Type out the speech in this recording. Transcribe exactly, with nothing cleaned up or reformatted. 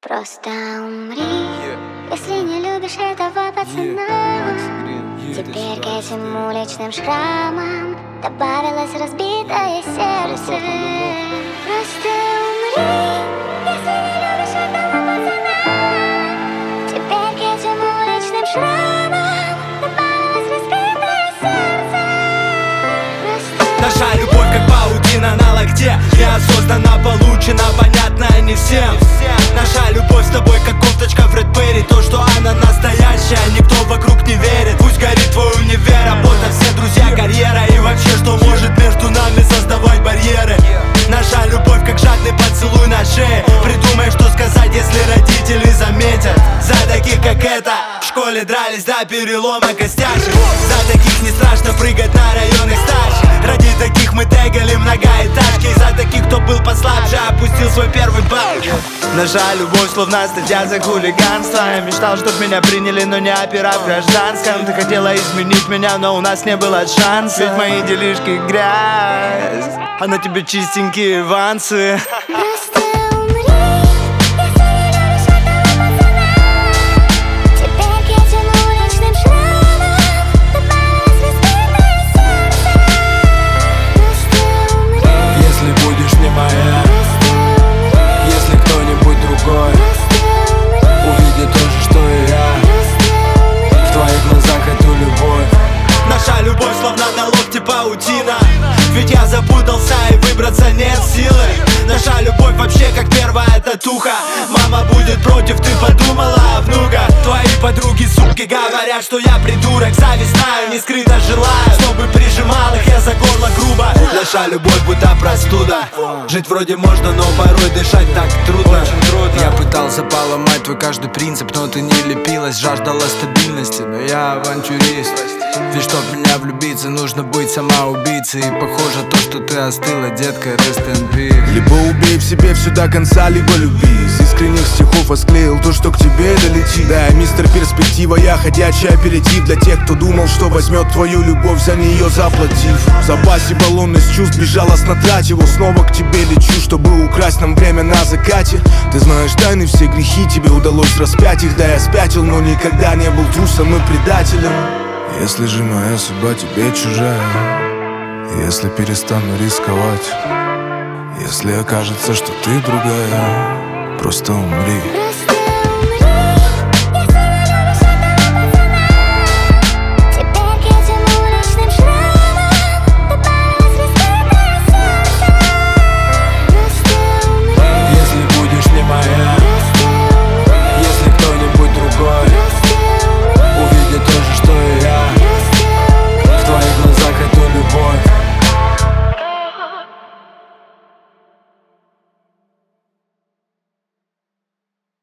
Просто умри, если не любишь этого пацана. Теперь к этим уличным шрамам добавилось разбитое сердце. Просто умри, если не любишь этого пацана. Теперь к этим уличным шрамам добавилось разбитое сердце. Просто наша любовь как паутина на локте, неосознанно получена, понятно не всем. Наша любовь с тобой как кофточка Фред Перри. То, что она настоящая, никто вокруг не верит. Пусть горит твой универ, работа, все друзья, карьера. И вообще, что может между нами создавать барьеры. Наша любовь как жадный поцелуй на шее. Придумай, что сказать, если родители заметят. За таких, как это, в школе дрались до перелома костяшек. За таких не страшно прыгать на районных старших. Ради таких мы тегали многоэтажки. И за таких, кто был послабже, опустил свой первый балл. Наша любовь словно статья за хулиганство. Я мечтал, чтоб меня приняли, но не опера в гражданском. Ты хотела изменить меня, но у нас не было шанса. Ведь мои делишки грязь, а на тебе чистенькие авансы. Просто умри, если не любишь этого пацана. Теперь к этим уличным шрамам добавилось разбитое сердце. Просто умри, Если будешь не моя, просто умри, если кто-нибудь другой просто умри, увидит то же, что и я. просто умри. В твоих глазах эту любовь. Наша любовь словно на локте паутина. Ведь я запутался и выбраться нет силы. Наша любовь вообще как первая татуха. Мама будет против, ты подумала о внуках. Твои подруги, суки, говорят, что я придурок. Зависть знаю, не скрыто желаю, чтобы прижимал их я за горло грубо. Наша любовь будто простуда. Жить вроде можно, но порой дышать так трудно. Я пытался поломать твой каждый принцип, но ты не лепилась, жаждала стабильности. Но я авантюрист, ведь чтоб в меня влюбиться, нужно быть самоубийцей. И похоже то, что ты остыла, детка, rest in peace. Либо убей в себе все до конца, либо люби. Из искренних стихов я склеил то, что к тебе долетит. Да, мистер Перспектива, я ходячий аперитив для тех, кто думал, что возьмет твою любовь, за нее заплатив. В запасе баллон из чувств, безжалостно трать его. Снова к тебе лечу, чтобы украсть нам время на закате. Ты знаешь тайны, все грехи, тебе удалось распять их. Да, я спятил, но никогда не был трусом и предателем. Если же моя судьба тебе чужая, если перестану рисковать, если окажется, что ты другая, просто умри.